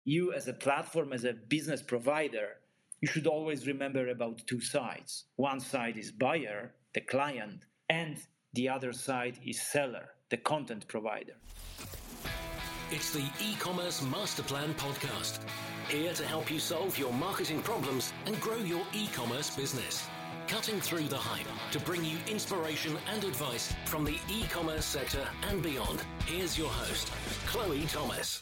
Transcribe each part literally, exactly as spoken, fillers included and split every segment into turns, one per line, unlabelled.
you as a platform, as a business provider, you should always remember about two sides. One side is buyer, the client, and the other side is seller, the content provider.
It's the E-Commerce Master Plan Podcast, here to help you solve your marketing problems and grow your e-commerce business. Cutting through the hype to bring you inspiration and advice from the e-commerce sector and beyond. Here's your host, Chloe Thomas.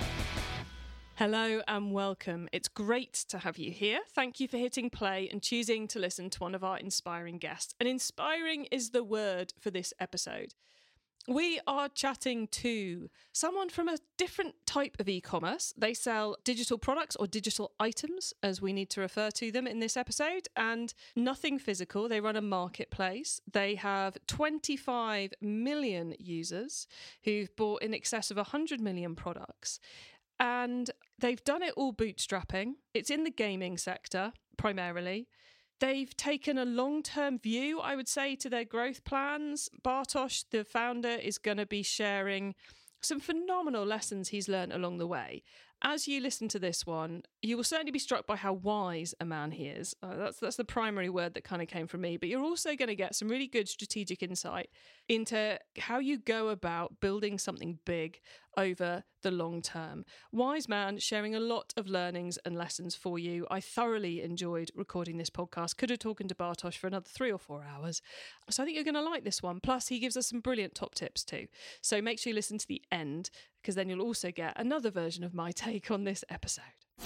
Hello and welcome. It's great to have you here. Thank you for hitting play and choosing to listen to one of our inspiring guests. And inspiring is the word for this episode. We are chatting to someone from a different type of e-commerce. They sell digital products or digital items, as we need to refer to them in this episode, and nothing physical. They run a marketplace. They have twenty-five million users who've bought in excess of one hundred million products. And they've done it all bootstrapping. It's in the gaming sector, primarily. They've taken a long-term view, I would say, to their growth plans. Bartosz, the founder, is going to be sharing some phenomenal lessons he's learned along the way. As you listen to this one, you will certainly be struck by how wise a man he is. Uh, that's that's the primary word that kind of came from me. But you're also going to get some really good strategic insight into how you go about building something big over the long term. Wise man sharing a lot of learnings and lessons for you. I thoroughly enjoyed recording this podcast. Could have talked to Bartosz for another three or four hours. So I think you're going to like this one. Plus, he gives us some brilliant top tips too. So make sure you listen to the end, because then you'll also get another version of my take on this episode.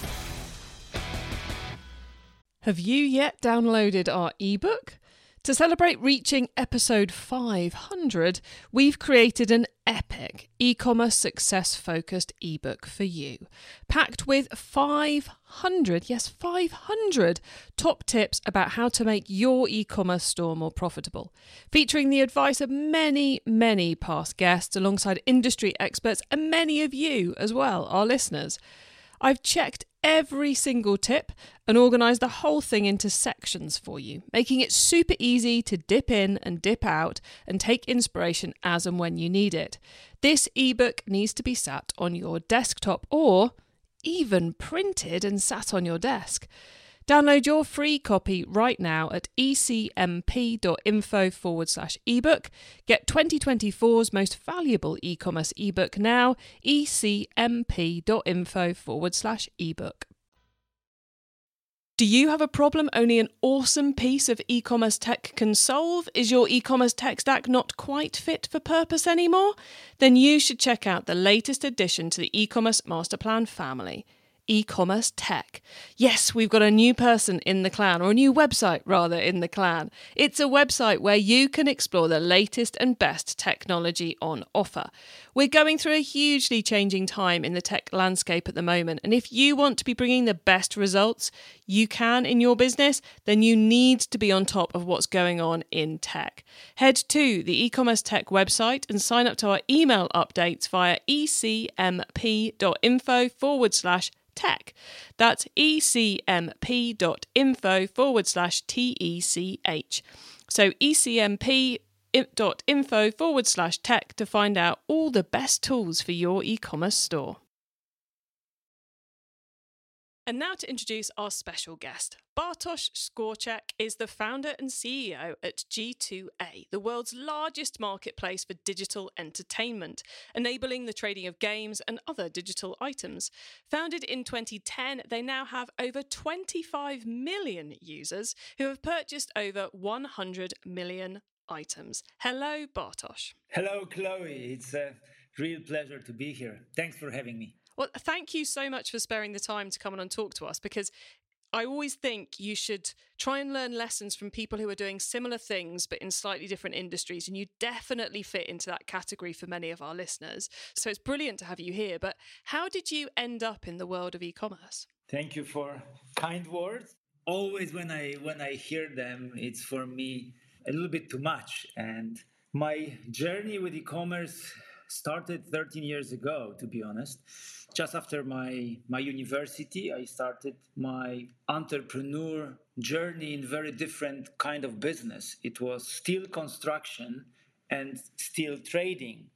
Have you yet downloaded our ebook? To celebrate reaching episode five hundred, we've created an epic e-commerce success-focused ebook for you, packed with five hundred, yes, five hundred top tips about how to make your e-commerce store more profitable, featuring the advice of many, many past guests alongside industry experts and many of you as well, our listeners. I've checked every single tip and organised the whole thing into sections for you, making it super easy to dip in and dip out and take inspiration as and when you need it. This ebook needs to be sat on your desktop or even printed and sat on your desk. Download your free copy right now at ecmp.info forward slash ebook. Get twenty twenty-four's most valuable e-commerce ebook now, ecmp.info forward slash ebook. Do you have a problem only an awesome piece of e-commerce tech can solve? Is your e-commerce tech stack not quite fit for purpose anymore? Then you should check out the latest addition to the e-commerce master plan family. E-commerce tech. Yes, we've got a new person in the clan, or a new website rather in the clan. It's a website where you can explore the latest and best technology on offer. We're going through a hugely changing time in the tech landscape at the moment, and if you want to be bringing the best results you can in your business, then you need to be on top of what's going on in tech. Head to the e-commerce tech website and sign up to our email updates via ecmp.info forward slash tech. That's ecmp.info forward slash T-E-C-H. So ecmp.info forward slash tech to find out all the best tools for your e-commerce store. And now to introduce our special guest. Bartosz Szkorczak is the founder and C E O at G two A, the world's largest marketplace for digital entertainment, enabling the trading of games and other digital items. Founded in twenty ten, they now have over twenty-five million users who have purchased over one hundred million items. Hello, Bartosz.
Hello, Chloe. It's a real pleasure to be here. Thanks for having me.
Well, thank you so much for sparing the time to come on and talk to us, because I always think you should try and learn lessons from people who are doing similar things but in slightly different industries, and you definitely fit into that category for many of our listeners. So it's brilliant to have you here. But how did you end up in the world of e-commerce?
Thank you for kind words. Always when I when I hear them, it's for me a little bit too much. And my journey with e-commerce started thirteen years ago, to be honest. Just after my, my university, I started my entrepreneur journey in very different kind of business. It was steel construction and steel trading.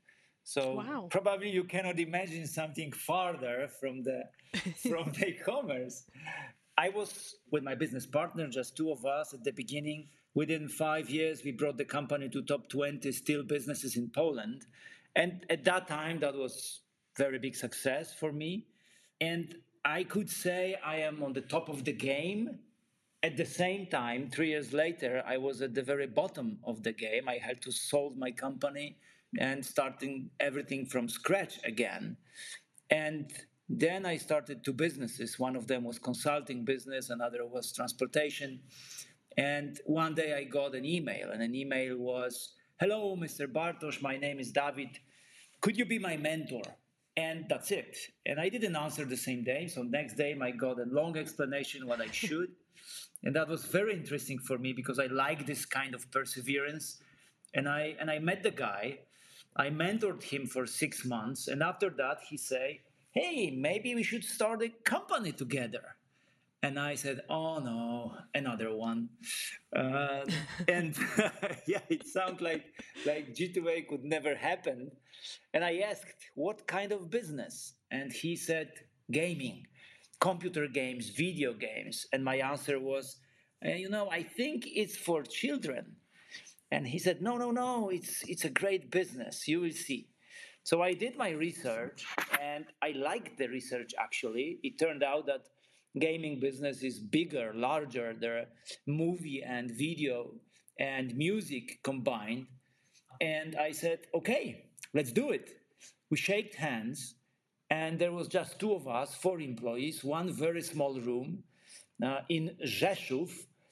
So
Wow.
probably you cannot imagine something farther from the from the e-commerce. I was with my business partner, just two of us at the beginning. Within five years, we brought the company to top twenty still businesses in Poland. And at that time, that was very big success for me. And I could say I am on the top of the game. At the same time, three years later, I was at the very bottom of the game. I had to solve my company and starting everything from scratch again. And then I started two businesses. One of them was consulting business, another was transportation. And one day I got an email, and an email was, "Hello, Mister Bartosz, my name is David. Could you be my mentor?" And that's it. And I didn't answer the same day. So next day I got a long explanation what I should. And that was very interesting for me because I like this kind of perseverance. And I and I met the guy. I mentored him for six months. And after that, he said, "Hey, maybe we should start a company together." And I said, "Oh no, another one." Uh, and yeah, it sounds like like G two A could never happen. And I asked, "What kind of business?" And he said, "Gaming, computer games, video games." And my answer was, "Uh, "You know, I think it's for children." And he said, "No, no, no, it's it's a great business. You will see." So I did my research, and I liked the research actually. It turned out that gaming business is bigger, larger. There are movie and video and music combined. And I said, "Okay, let's do it." We shaked hands, and there was just two of us, four employees, one very small room uh, in Rzeszów,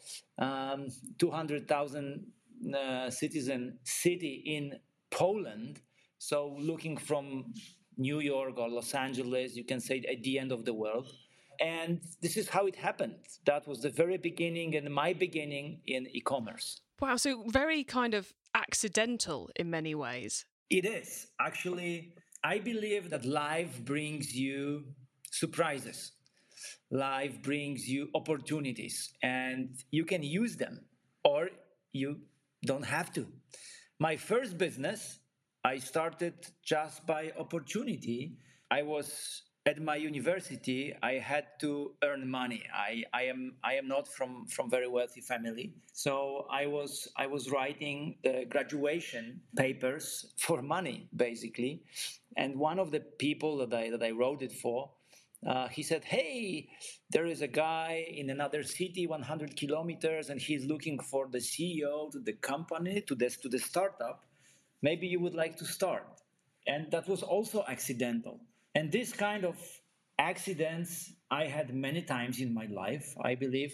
um, two hundred thousand uh, citizen city in Poland. So looking from New York or Los Angeles, you can say at the end of the world. And this is how it happened. That was the very beginning and my beginning in e-commerce.
Wow, so very kind of accidental in many ways.
It is. Actually, I believe that life brings you surprises. Life brings you opportunities, and you can use them or you don't have to. My first business, I started just by opportunity. I was at my university. I had to earn money. I, I am I am not from, from very wealthy family, so I was I was writing the graduation papers for money basically, and one of the people that I that I wrote it for. Uh, he said, "Hey, there is a guy in another city, one hundred kilometers, and he's looking for the C E O to the company, to this to the startup. Maybe you would like to start." And that was also accidental. And this kind of accidents I had many times in my life. I believe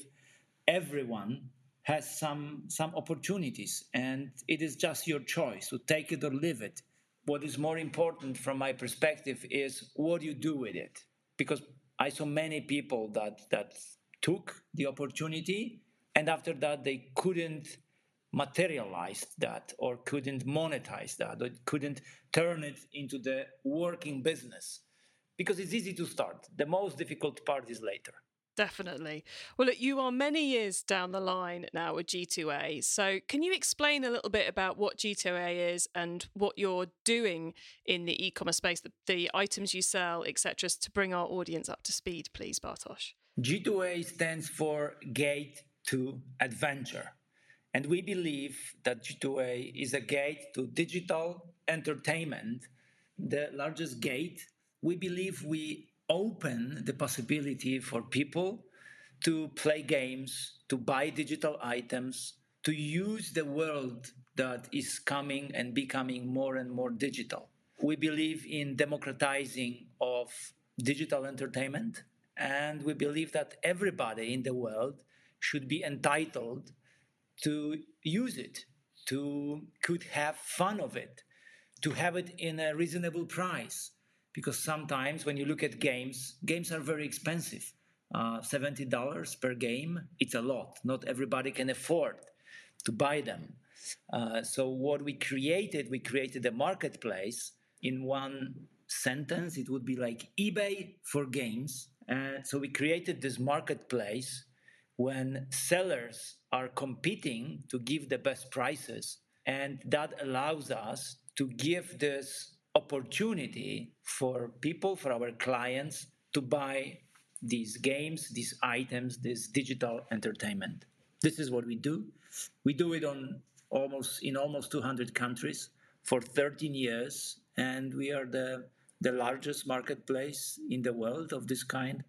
everyone has some some opportunities, and it is just your choice to take it or leave it. What is more important from my perspective is what you do with it. Because I saw many people that that took the opportunity, and after that they couldn't materialize that or couldn't monetize that or couldn't turn it into the working business, because it's easy to start. The most difficult part is later.
Definitely. Well, look, you are many years down the line now with G two A. So can you explain a little bit about what G two A is and what you're doing in the e-commerce space, the, the items you sell, et cetera, to bring our audience up to speed, please, Bartosz?
G two A stands for Gate to Adventure. And we believe that G two A is a gate to digital entertainment, the largest gate. We believe we open the possibility for people to play games, to buy digital items, to use the world that is coming and becoming more and more digital. We believe in democratizing of digital entertainment, and we believe that everybody in the world should be entitled to use it, to could have fun of it, to have it in a reasonable price. Because sometimes when you look at games, games are very expensive. Uh, seventy dollars per game, it's a lot. Not everybody can afford to buy them. Uh, so what we created, we created a marketplace. In one sentence, it would be like eBay for games. And so we created this marketplace when sellers are competing to give the best prices. And that allows us to give this opportunity for people, for our clients to buy these games, these items, this digital entertainment. This is what we do. We do it on almost in almost two hundred countries for thirteen years, and we are the the largest marketplace in the world of this kind.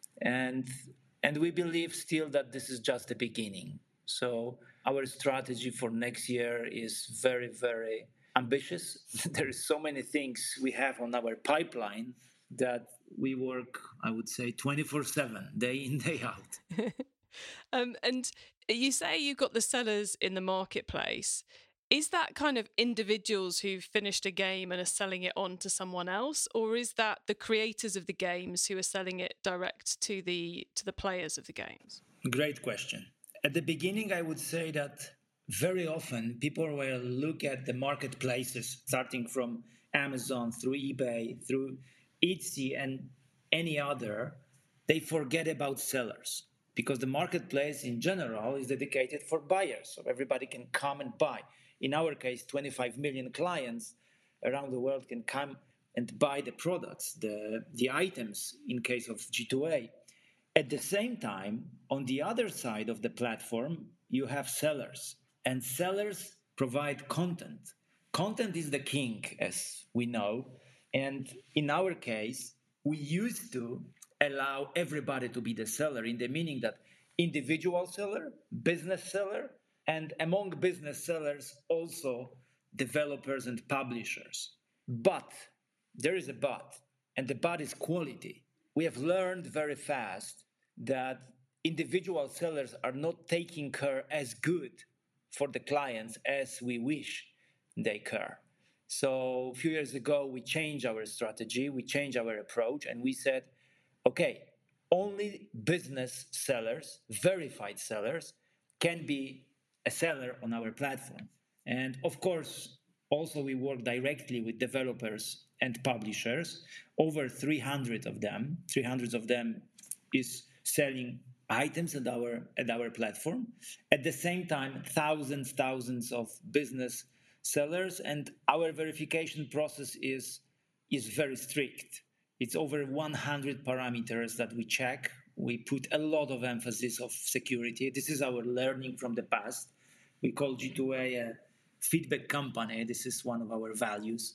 And and we believe still that this is just the beginning. So our strategy for next year is very, very ambitious. There is so many things we have on our pipeline that we work, I would say, twenty-four seven, day in, day out.
um, and you say you've got the sellers in the marketplace. Is that kind of individuals who've finished a game and are selling it on to someone else, or is that the creators of the games who are selling it direct to the to the players of the games?
Great question. At the beginning, I would say that very often people will look at the marketplaces, starting from Amazon, through eBay, through Etsy, and any other. They forget about sellers because the marketplace in general is dedicated for buyers, so everybody can come and buy. In our case, twenty-five million clients around the world can come and buy the products, the, the items in case of G two A. At the same time, on the other side of the platform, you have sellers, and sellers provide content. Content is the king, as we know. And in our case, we used to allow everybody to be the seller, in the meaning that individual seller, business seller, and among business sellers, also developers and publishers. But there is a but, and the but is quality. We have learned very fast that individual sellers are not taking care as good for the clients as we wish they care. So a few years ago, we changed our strategy, we changed our approach, and we said, okay, only business sellers, verified sellers, can be a seller on our platform. And of course, also we work directly with developers and publishers, over three hundred of them. three hundred of them is selling items at our at our platform. At the same time, thousands, thousands of business sellers, and our verification process is is very strict. It's over one hundred parameters that we check. We put a lot of emphasis of security. This is our learning from the past. We call G two A a feedback company. This is one of our values.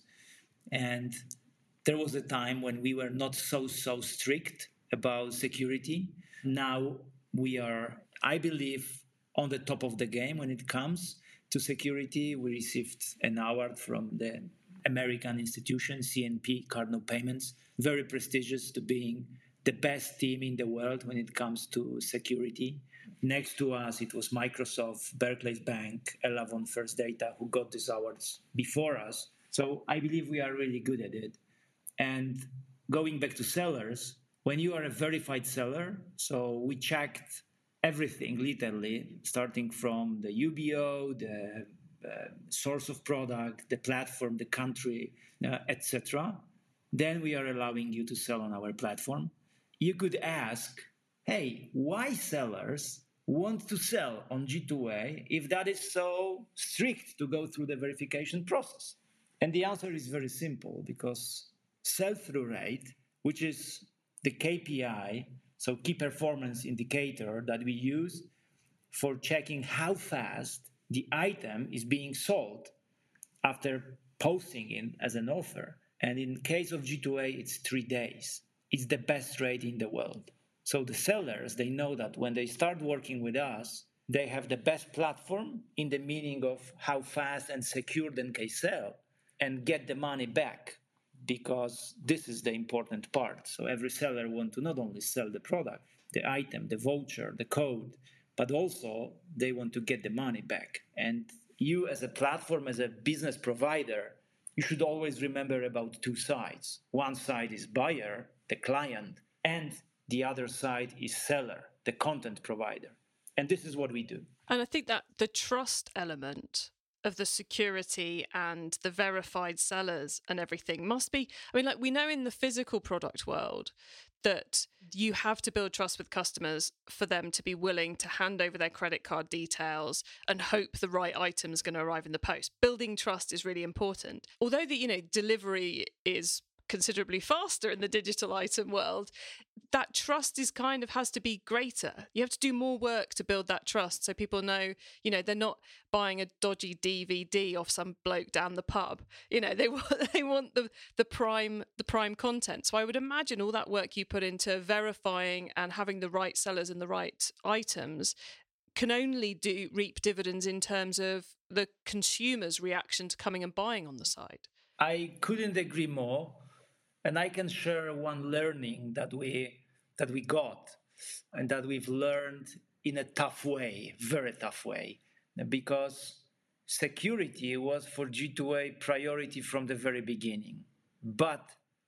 And there was a time when we were not so, so strict about security. Now we are, I believe, on the top of the game when it comes to security. We received an award from the American institution, C N P, Cardinal Payments, very prestigious, to being the best team in the world when it comes to security. Next to us, it was Microsoft, Barclays Bank, Elavon, First Data, who got these awards before us. So I believe we are really good at it. And going back to sellers, when you are a verified seller, so we checked everything, literally, starting from the U B O, the uh, source of product, the platform, the country, uh, et cetera. Then we are allowing you to sell on our platform. You could ask, hey, why sellers want to sell on G two A if that is so strict to go through the verification process? And the answer is very simple, because sell-through rate, which is the K P I, so key performance indicator that we use for checking how fast the item is being sold after posting it as an offer. And in case of G two A, it's three days. It's the best rate in the world. So the sellers, they know that when they start working with us, they have the best platform in the meaning of how fast and secure they can sell and get the money back, because this is the important part. So every seller wants to not only sell the product, the item, the voucher, the code, but also they want to get the money back. And you as a platform, as a business provider, you should always remember about two sides. One side is buyer, the client, and the other side is seller, the content provider. And this is what we do.
And I think that the trust element of the security and the verified sellers and everything must be, I mean, like we know in the physical product world that you have to build trust with customers for them to be willing to hand over their credit card details and hope the right item is going to arrive in the post. Building trust is really important. Although the, you know, delivery is considerably faster in the digital item world, that trust is kind of has to be greater. You have to do more work to build that trust so people know, you know, they're not buying a dodgy D V D off some bloke down the pub. You know, they want they want the the prime the prime content. So I would imagine all that work you put into verifying and having the right sellers and the right items can only do reap dividends in terms of the consumer's reaction to coming and buying on the site.
I couldn't agree more. And I can share one learning that we that we got and that we've learned in a tough way, very tough way, because security was for G two A priority from the very beginning. But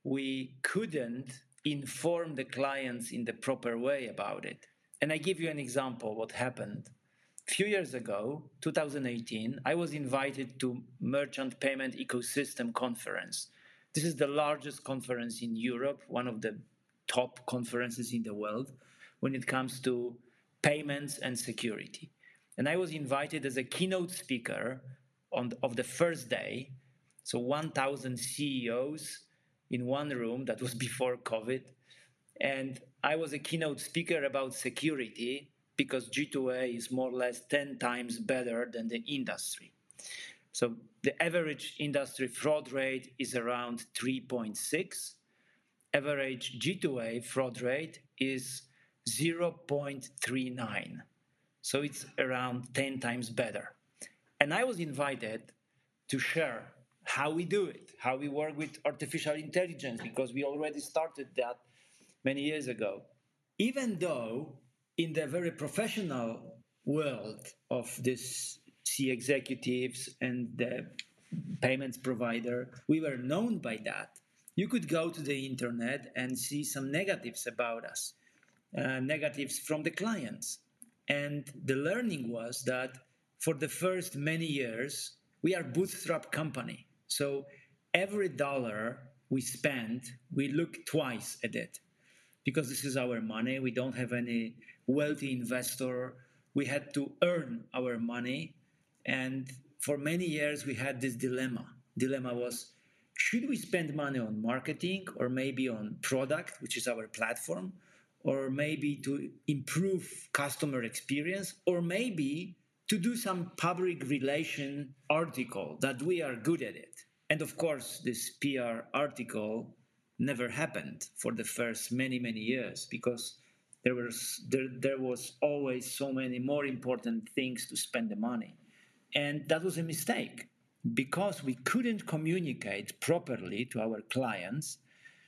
we couldn't inform the clients in the proper way about it. And I give you an example what happened. A few years ago, two thousand eighteen, I was invited to Merchant Payment Ecosystem Conference. This is the largest conference in Europe, one of the top conferences in the world when it comes to payments and security. And I was invited as a keynote speaker on the, of the first day. So one thousand C E Os in one room, that was before COVID. And I was a keynote speaker about security because G two A is more or less ten times better than the industry. So the average industry fraud rate is around three point six. Average G two A fraud rate is zero point three nine. So it's around ten times better. And I was invited to share how we do it, how we work with artificial intelligence, because we already started that many years ago. Even though in the very professional world of this C executives and the payments provider, we were known by that. You could go to the internet and see some negatives about us, uh, negatives from the clients. And the learning was that for the first many years, we are a bootstrap company. So every dollar we spend, we look twice at it because this is our money. We don't have any wealthy investor. We had to earn our money. And for many years, we had this dilemma. Dilemma was, should we spend money on marketing or maybe on product, which is our platform, or maybe to improve customer experience, or maybe to do some public relation article that we are good at it. And of course, this P R article never happened for the first many, many years because there was, there, there was always so many more important things to spend the money. And that was a mistake because we couldn't communicate properly to our clients.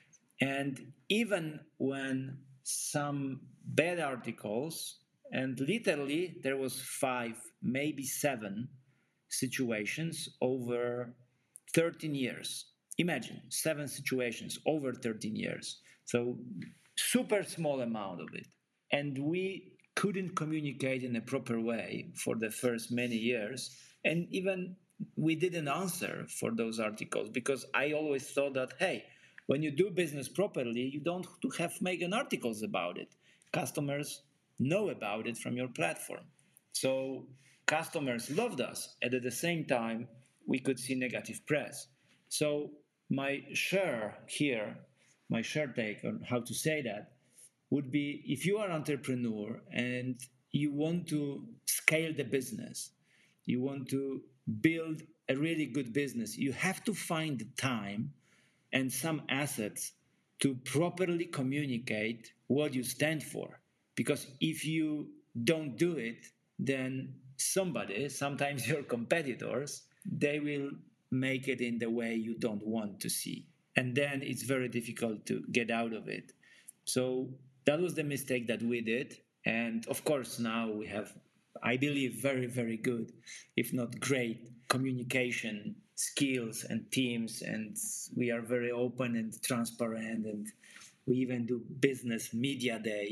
And even when some bad articles, and literally there was five, maybe seven situations over thirteen years. Imagine seven situations over thirteen years. So super small amount of it. And we couldn't communicate in a proper way for the first many years. And even we didn't answer for those articles because I always thought that, hey, when you do business properly, you don't have to make an articles about it. Customers know about it from your platform. So customers loved us. And at the same time, we could see negative press. So my share here, my share take on how to say that would be if you are an entrepreneur and you want to scale the business, you want to build a really good business, you have to find the time and some assets to properly communicate what you stand for. Because if you don't do it, then somebody, sometimes your competitors, they will make it in the way you don't want to see. And then it's very difficult to get out of it. So that was the mistake that we did. And of course, now we have, I believe, very, very good, if not great, communication skills and teams. And we are very open and transparent. And we even do business media day.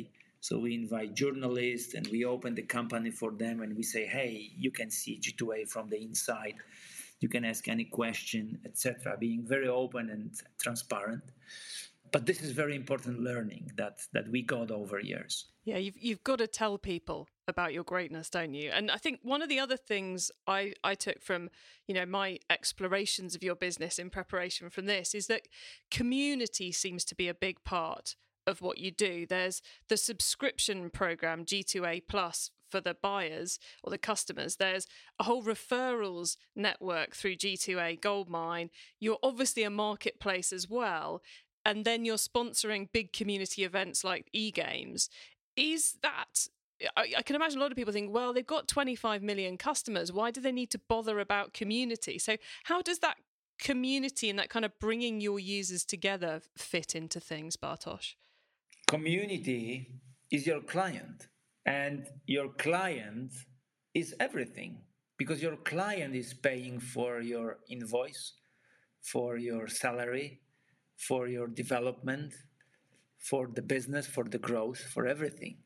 So we invite journalists and we open the company for them and we say, hey, you can see G two A from the inside. You can ask any question, et cetera, being very open and transparent. But this is very important learning that, that we got over years.
Yeah, you've you've got to tell people about your greatness, don't you? And I think one of the other things I, I took from, you know, my explorations of your business in preparation from this is that community seems to be a big part of what you do. There's the subscription program G two A Plus for the buyers or the customers. There's a whole referrals network through G two A Goldmine. You're obviously a marketplace as well. And then you're sponsoring big community events like eGames. Is that, I, I can imagine a lot of people think, well, they've got twenty-five million customers. Why do they need to bother about community? So how does that community and that kind of bringing your users together fit into things, Bartosz?
Community is your client, and your client is everything, because your client is paying for your invoice, for your salary, for your development, for the business, for the growth, for everything.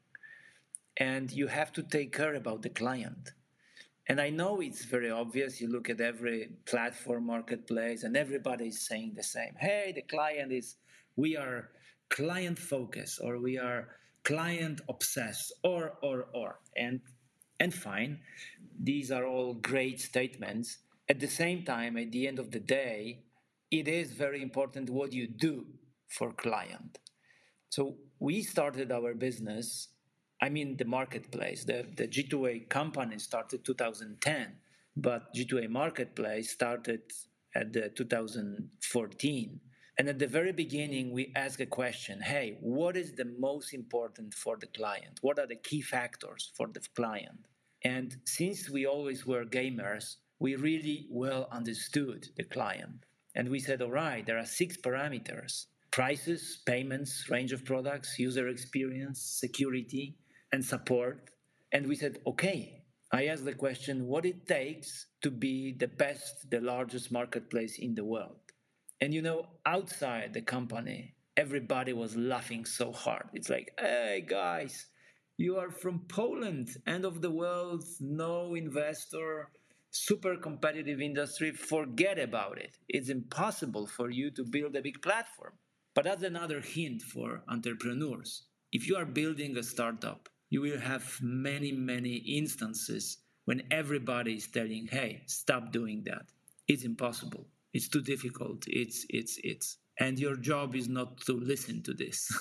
And you have to take care about the client. And I know it's very obvious. You look at every platform marketplace and everybody is saying the same. Hey, the client is, we are client focused, or we are client obsessed, or, or, or. And, and fine, these are all great statements. At the same time, at the end of the day, it is very important what you do for client. So we started our business, I mean the marketplace, the, the G two A company started two thousand ten, but G two A marketplace started at the two thousand fourteen. And at the very beginning, we asked a question, hey, what is the most important for the client? What are the key factors for the client? And since we always were gamers, we really well understood the client. And we said, all right, there are six parameters: prices, payments, range of products, user experience, security, and support. And we said, okay, I asked the question, what it takes to be the best, the largest marketplace in the world. And you know, outside the company, everybody was laughing so hard. It's like, hey, guys, you are from Poland, end of the world, no investor, super competitive industry, forget about it. It's impossible for you to build a big platform. But that's another hint for entrepreneurs. If you are building a startup, you will have many, many instances when everybody is telling, hey, stop doing that. It's impossible. It's too difficult. It's, it's, it's. And your job is not to listen to this.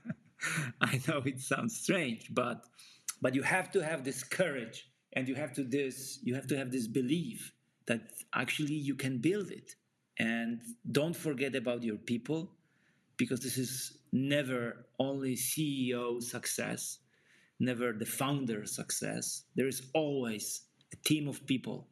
I know it sounds strange, but, but you have to have this courage. And you have to this. You have to have this belief that actually you can build it. And don't forget about your people, because this is never only C E O success, never the founder success. There is always a team of people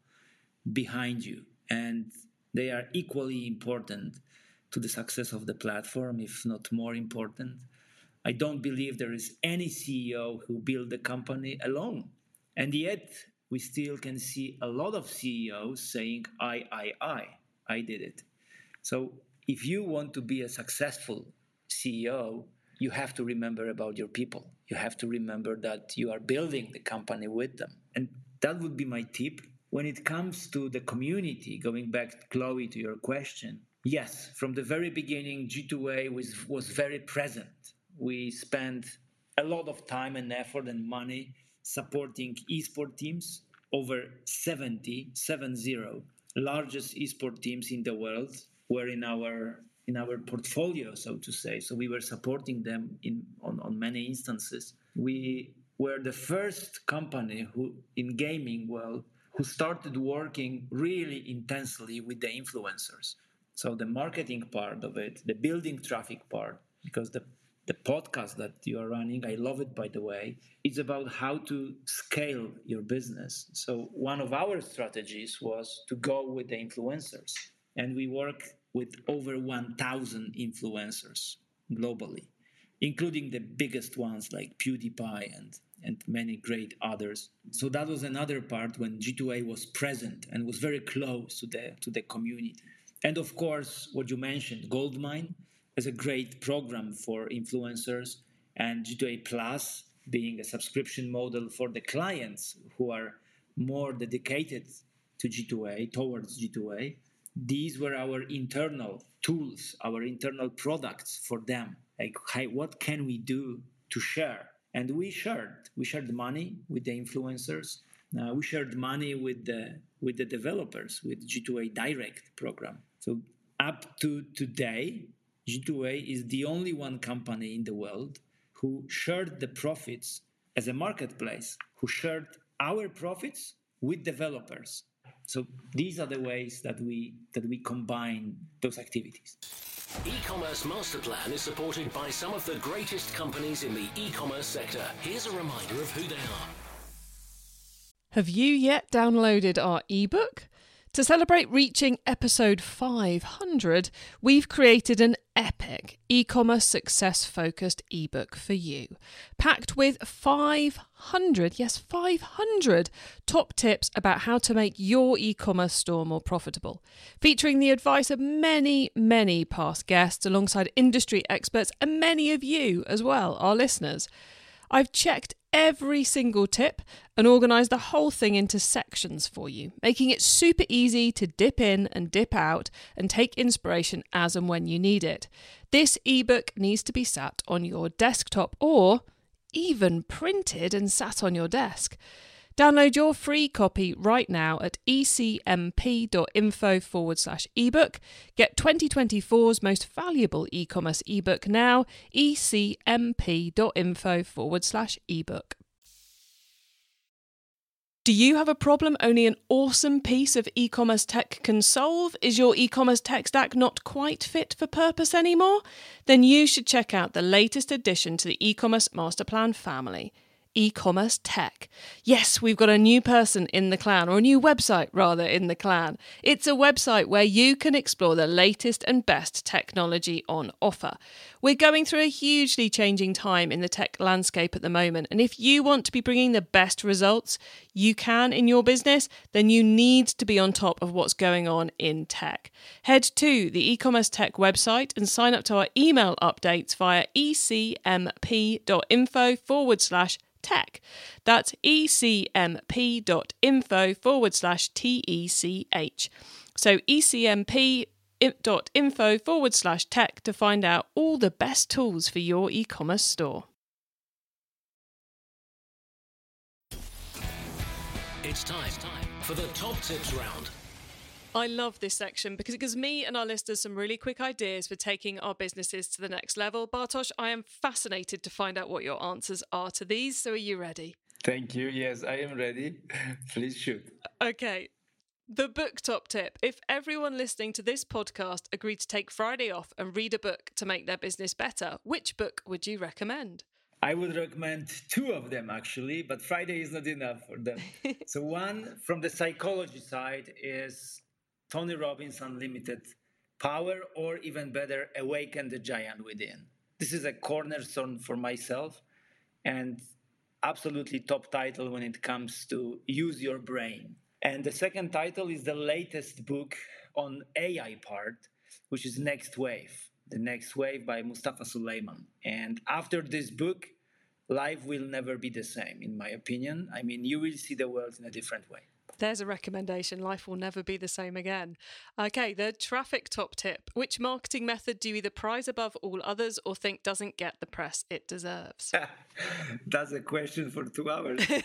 behind you, and they are equally important to the success of the platform, if not more important. I don't believe there is any C E O who built the company alone. And yet, we still can see a lot of C E Os saying, I, I, I, I did it. So if you want to be a successful C E O, you have to remember about your people. You have to remember that you are building the company with them. And that would be my tip. When it comes to the community, going back, Chloe, to your question, yes, from the very beginning, G two A was, was very present. We spent a lot of time and effort and money supporting esports teams, over seventy, seven zero, largest esports teams in the world were in our in our portfolio, so to say. So we were supporting them in on, on many instances. We were the first company who in gaming world who started working really intensely with the influencers. So the marketing part of it, the building traffic part, because the The podcast that you are running, I love it, by the way, it's about how to scale your business. So one of our strategies was to go with the influencers. And we work with over one thousand influencers globally, including the biggest ones like PewDiePie and, and many great others. So that was another part when G two A was present and was very close to the, to the community. And of course, what you mentioned, Goldmine, is a great program for influencers, and G two A Plus, being a subscription model for the clients who are more dedicated to G two A, towards G two A. These were our internal tools, our internal products for them. Like, hey, what can we do to share? And we shared. We shared money with the influencers. Uh, we shared money with the with the developers, with G two A Direct program. So up to today, G two A is the only one company in the world who shared the profits as a marketplace, who shared our profits with developers. So these are the ways that we that we combine those activities.
E-commerce Master Plan is supported by some of the greatest companies in the e-commerce sector. Here's a reminder of who they are.
Have you yet downloaded our ebook? To celebrate reaching episode five hundred, we've created an epic e-commerce success-focused ebook for you, packed with five hundred, yes, five hundred top tips about how to make your e-commerce store more profitable, featuring the advice of many, many past guests alongside industry experts and many of you as well, our listeners. I've checked every single tip and organised the whole thing into sections for you, making it super easy to dip in and dip out and take inspiration as and when you need it. This ebook needs to be sat on your desktop or even printed and sat on your desk. Download your free copy right now at ecmp.info forward slash ebook. Get twenty twenty-four's most valuable e-commerce ebook now, ecmp.info forward slash ebook. Do you have a problem only an awesome piece of e-commerce tech can solve? Is your e-commerce tech stack not quite fit for purpose anymore? Then you should check out the latest addition to the e-commerce master plan family. E-commerce tech. Yes, we've got a new person in the clan, or a new website rather in the clan. It's a website where you can explore the latest and best technology on offer. We're going through a hugely changing time in the tech landscape at the moment, and if you want to be bringing the best results you can in your business, then you need to be on top of what's going on in tech. Head to the e-commerce tech website and sign up to our email updates via ecmp.info forward slash tech. That's ecmp.info forward slash T-E-C-H. So ecmp.info forward slash tech to find out all the best tools for your e-commerce store.
It's time for the top tips round.
I love this section because it gives me and our listeners some really quick ideas for taking our businesses to the next level. Bartosz, I am fascinated to find out what your answers are to these. So are you ready?
Thank you. Yes, I am ready. Please shoot.
Okay. The book top tip. If everyone listening to this podcast agreed to take Friday off and read a book to make their business better, which book would you recommend?
I would recommend two of them, actually, but Friday is not enough for them. So one from the psychology side is Tony Robbins' Unlimited Power, or even better, Awaken the Giant Within. This is a cornerstone for myself and absolutely top title when it comes to use your brain. And the second title is the latest book on A I part, which is Next Wave. The Next Wave by Mustafa Suleyman. And after this book, life will never be the same, in my opinion. I mean, you will see the world in a different way.
There's a recommendation. Life will never be the same again. Okay, the traffic top tip. Which marketing method do you either prize above all others or think doesn't get the press it deserves?
That's a question for two hours. uh,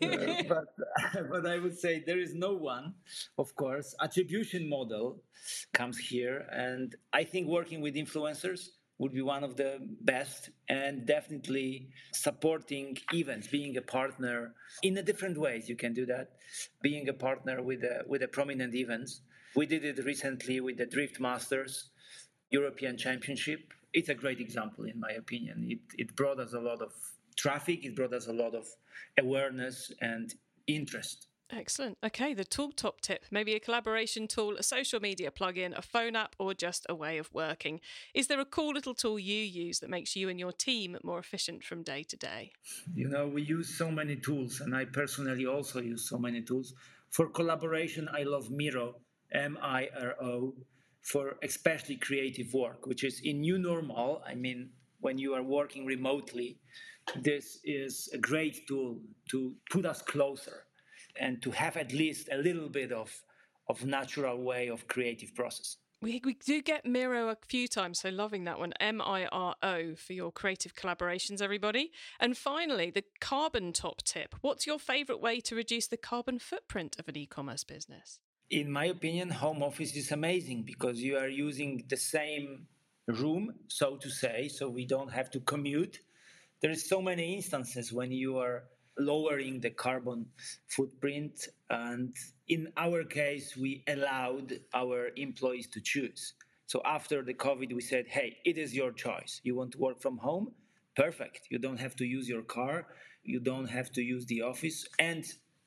but, but I would say there is no one. Of course, attribution model comes here. And I think working with influencers would be one of the best, and definitely supporting events, being a partner in a different ways. You can do that, being a partner with a, with a prominent events. We did it recently with the Drift Masters European Championship. It's a great example, in my opinion. It, it brought us a lot of traffic. It brought us a lot of awareness and interest.
Excellent. Okay, the tool top tip. Maybe a collaboration tool, a social media plugin, a phone app, or just a way of working. Is there a cool little tool you use that makes you and your team more efficient from day to day?
You know, we use so many tools, and I personally also use so many tools. For collaboration, I love Miro, M I R O, for especially creative work, which is in new normal. I mean, when you are working remotely, this is a great tool to put us closer and to have at least a little bit of, of natural way of creative process.
We, we do get Miro a few times, so loving that one. M I R O for your creative collaborations, everybody. And finally, the carbon top tip. What's your favourite way to reduce the carbon footprint of an e-commerce business?
In my opinion, home office is amazing because you are using the same room, so to say, so we don't have to commute. There is so many instances when you are lowering the carbon footprint, and in our case, we allowed our employees to choose. So after the COVID, we said, hey, it is your choice. You want to work from home? Perfect. You don't have to use your car. You don't have to use the office, and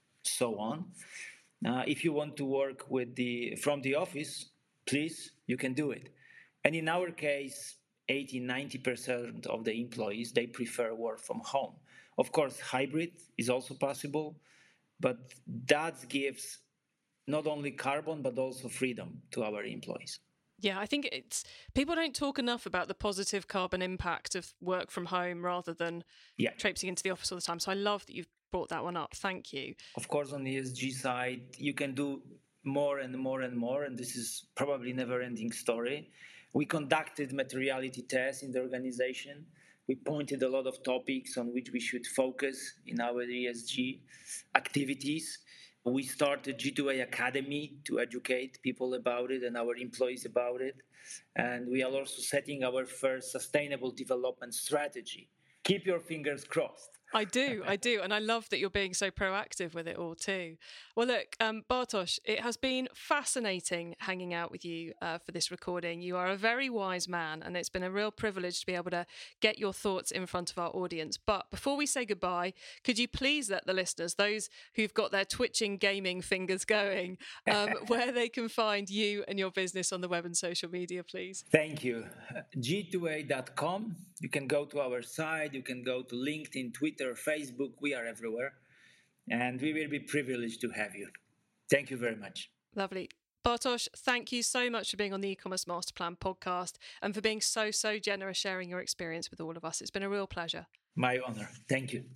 so on. Uh, if you want to work with the from the office, please, you can do it. And in our case, eighty, ninety percent of the employees, they prefer work from home. Of course, hybrid is also possible, but that gives not only carbon, but also freedom to our employees.
Yeah, I think it's people don't talk enough about the positive carbon impact of work from home rather than yeah. traipsing into the office all the time. So I love that you've brought that one up. Thank you.
Of course, on the E S G side, you can do more and more and more, and this is probably never-ending story. We conducted materiality tests in the organization. We pointed a lot of topics on which we should focus in our E S G activities. We started G two A Academy to educate people about it and our employees about it. And we are also setting our first sustainable development strategy. Keep your fingers crossed.
I do, I do. And I love that you're being so proactive with it all too. Well, look, um, Bartosz, it has been fascinating hanging out with you uh, for this recording. You are a very wise man, and it's been a real privilege to be able to get your thoughts in front of our audience. But before we say goodbye, could you please let the listeners, those who've got their twitching gaming fingers going, um, where they can find you and your business on the web and social media, please?
Thank you. G two A dot com. You can go to our site. You can go to LinkedIn, Twitter, Facebook. We are everywhere. And we will be privileged to have you. Thank you very much.
Lovely. Bartosz, thank you so much for being on the E-commerce Master Plan podcast and for being so, so generous sharing your experience with all of us. It's been a real pleasure.
My honor. Thank you.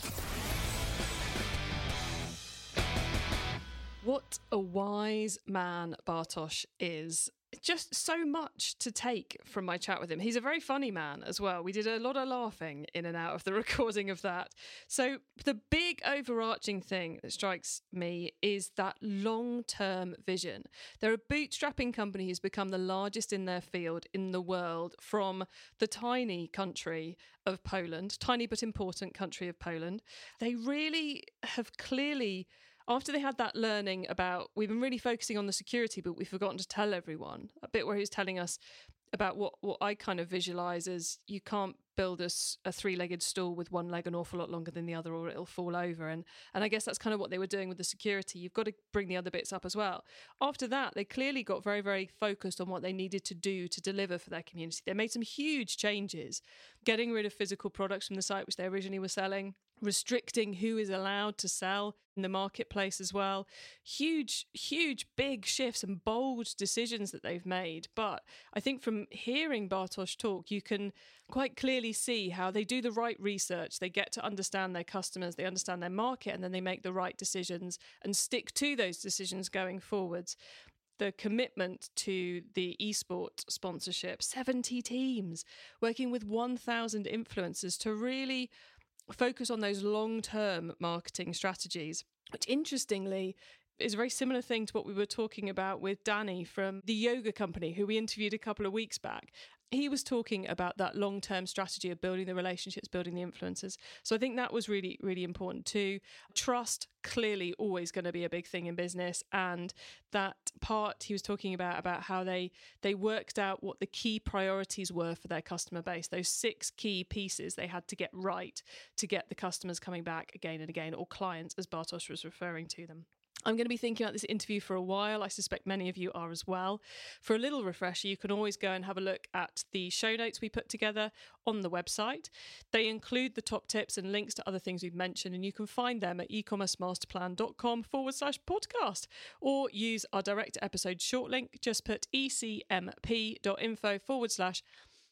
What a wise man Bartosz is. Just so much to take from my chat with him. He's a very funny man as well. We did a lot of laughing in and out of the recording of that. So the big overarching thing that strikes me is that long-term vision. They're a bootstrapping company who's become the largest in their field in the world from the tiny country of Poland, tiny but important country of Poland. They really have clearly... After they had that learning about, we've been really focusing on the security, but we've forgotten to tell everyone, a bit where he was telling us about what, what I kind of visualize as you can't build a, a three-legged stool with one leg an awful lot longer than the other or it'll fall over. And, and I guess that's kind of what they were doing with the security. You've got to bring the other bits up as well. After that, they clearly got very, very focused on what they needed to do to deliver for their community. They made some huge changes, getting rid of physical products from the site, which they originally were selling, restricting who is allowed to sell in the marketplace as well. Huge, huge, big shifts and bold decisions that they've made. But I think from hearing Bartosz talk, you can quite clearly see how they do the right research. They get to understand their customers, they understand their market, and then they make the right decisions and stick to those decisions going forwards. The commitment to the esport sponsorship, seventy teams working with one thousand influencers to really focus on those long-term marketing strategies, which interestingly is a very similar thing to what we were talking about with Danny from the yoga company, who we interviewed a couple of weeks back. He was talking about that long-term strategy of building the relationships, building the influencers. So I think that was really, really important too. Trust, clearly always going to be a big thing in business. And that part he was talking about, about how they they worked out what the key priorities were for their customer base. Those six key pieces they had to get right to get the customers coming back again and again, or clients, as Bartosz was referring to them. I'm going to be thinking about this interview for a while. I suspect many of you are as well. For a little refresher, you can always go and have a look at the show notes we put together on the website. They include the top tips and links to other things we've mentioned, and you can find them at ecommercemasterplan.com forward slash podcast, or use our direct episode short link. Just put ecmp.info forward slash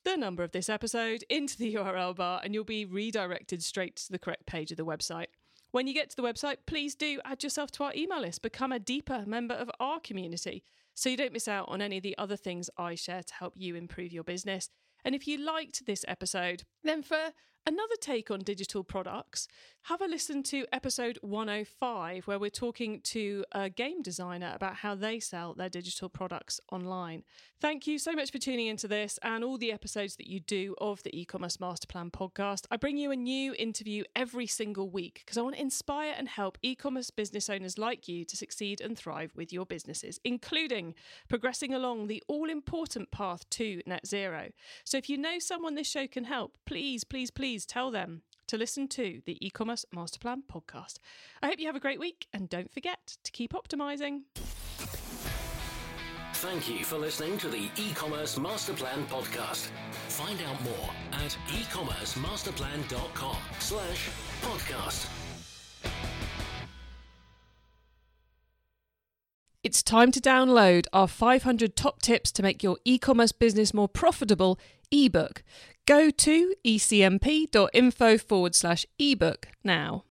the number of this episode into the U R L bar and you'll be redirected straight to the correct page of the website. When you get to the website, please do add yourself to our email list, become a deeper member of our community so you don't miss out on any of the other things I share to help you improve your business. And if you liked this episode, then for another take on digital products, have a listen to episode one oh five, where we're talking to a game designer about how they sell their digital products online. Thank you so much for tuning into this and all the episodes that you do of the E-commerce Master Plan podcast. I bring you a new interview every single week because I want to inspire and help e-commerce business owners like you to succeed and thrive with your businesses, including progressing along the all-important path to net zero. So if you know someone this show can help, please, please, please tell them to listen to the E-commerce Master Plan podcast. I hope you have a great week and don't forget to keep optimizing.
Thank you for listening to the E-commerce Master Plan podcast. Find out more at ecommercemasterplan.com slash podcast.
It's time to download our five hundred top tips to make your e-commerce business more profitable ebook. Go to ecmp.info forward slash ebook now.